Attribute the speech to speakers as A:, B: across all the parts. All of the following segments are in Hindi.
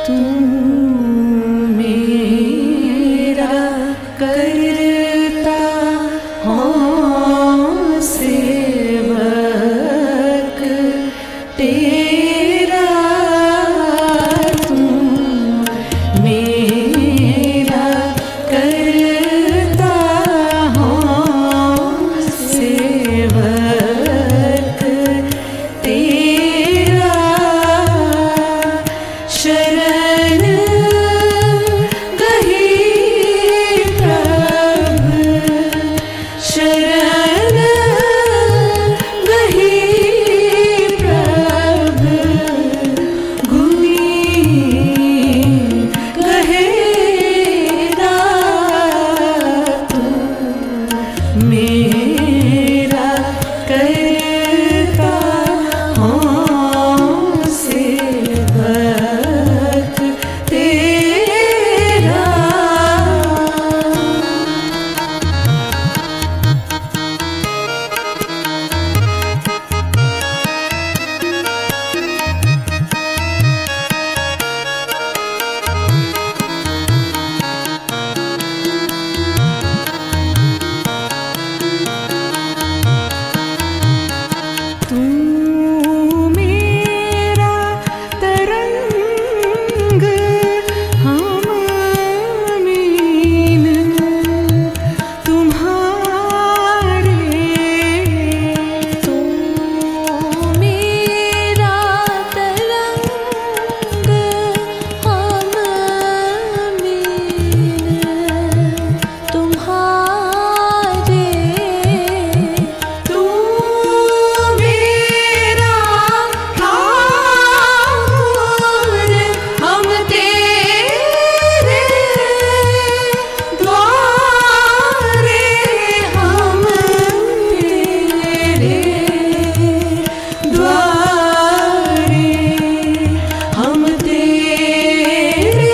A: तू मेरा करता हूँ सेवक तेरा, तू मेरा करता हूँ सेवक तेरा। शरण गही प्रभु, शरण गही प्रभु, गुनी गहे दातु। मेरा करता हूँ सेवक तेरा। तू मेरा तरंग हम मीन तुम्हारे,
B: तू मेरा तरंग हम मीन तुम्हारे।
A: तू मेरा ठाकुर हम तेरे द्वारे, हम तेरे द्वारे, हम तेरे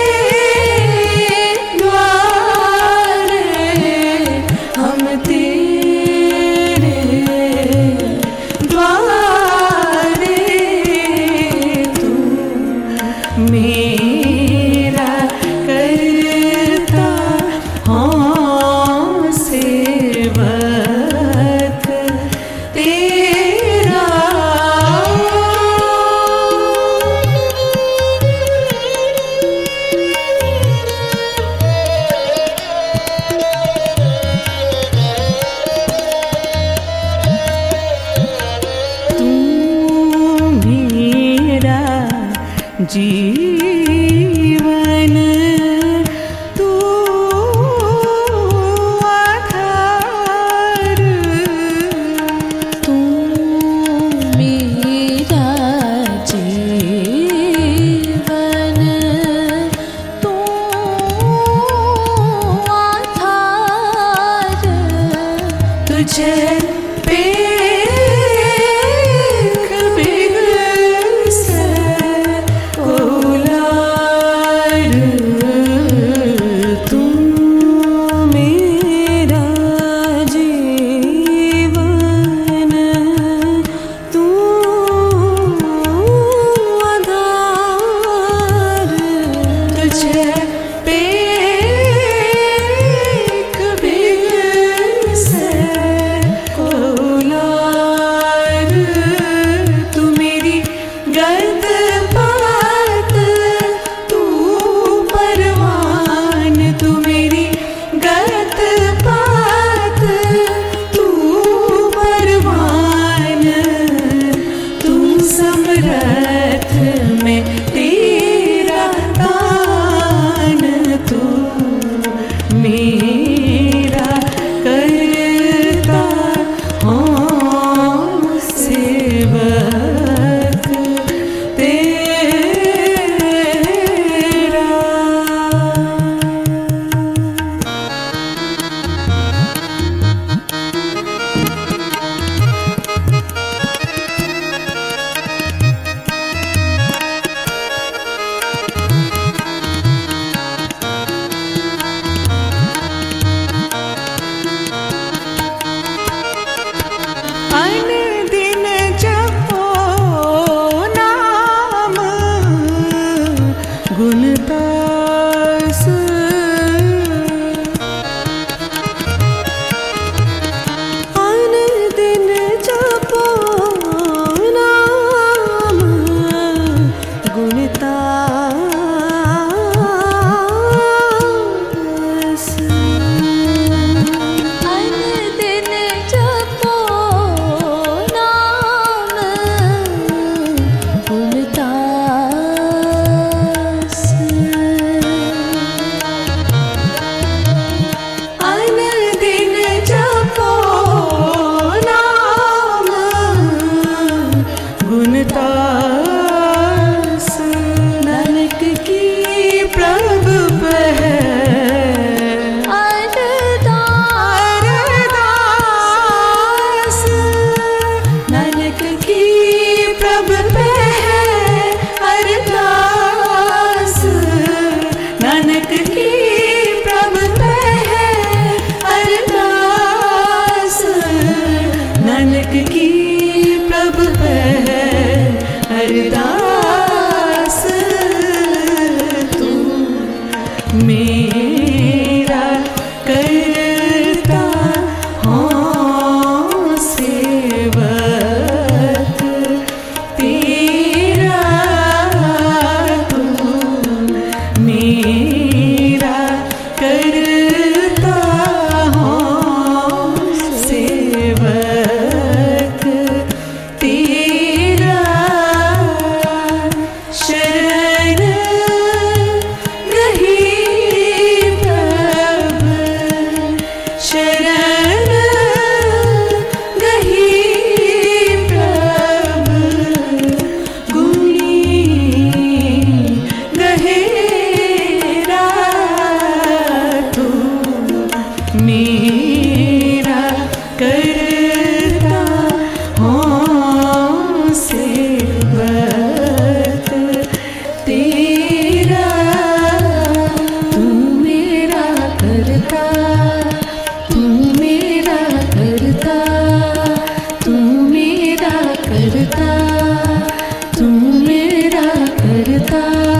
A: द्वारे, हम तेरे द्वारे। तू मेरा करता हूँ सेवक तेरा। तू मेरा जीवन, तू आधार,
B: तू मेरा जीवन, तू आधार।
A: तुझे पे तू मेरा जीवन, तू आधार। तुझे पेख बिग से मेरा करता हूँ सेवक तेरा, तू मेरा करता हूँ सेवक तेरा। शरण गही प्रभु, शरण गही प्रभु, गुणी गहेरा, तू मेरा करता हूँ सेवक तेरा। तू मेरा करता, तू मेरा करता, तू मेरा करता, तू मेरा करता।